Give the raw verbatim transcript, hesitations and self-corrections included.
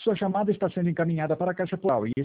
Sua chamada está sendo encaminhada para a caixa postal e